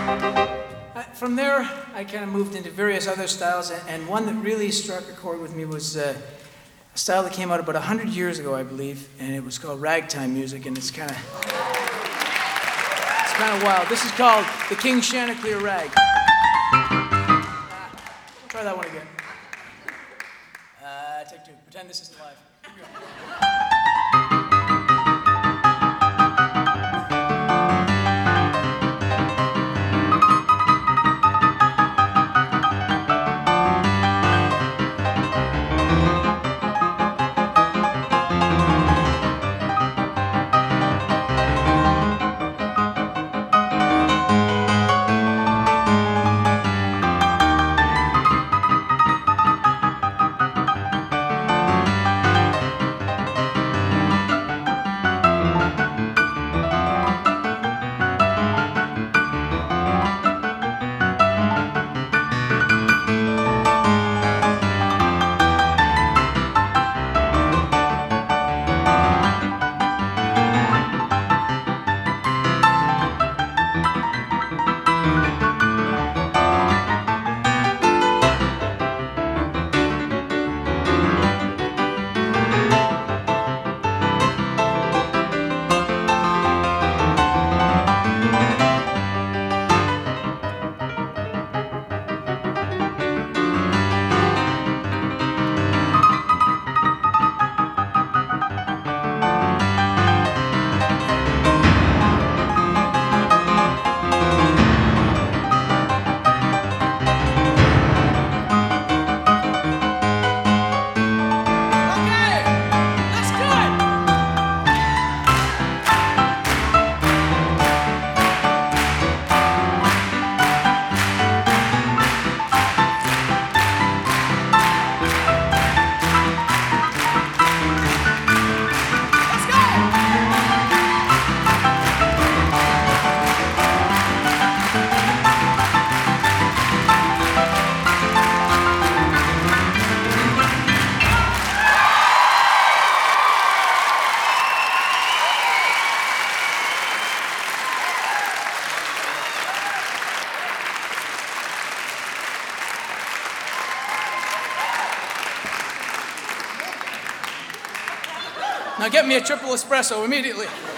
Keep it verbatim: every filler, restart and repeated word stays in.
Uh, from there, I kind of moved into various other styles, and, and one that really struck a chord with me was uh, a style that came out about one hundred years ago, I believe, and it was called ragtime music, and it's kind of it's kind of wild. This is called the King Chanticleer Rag. Try that one again. Uh, take two. Pretend this isn't live. Here we go. Now get me a triple espresso immediately.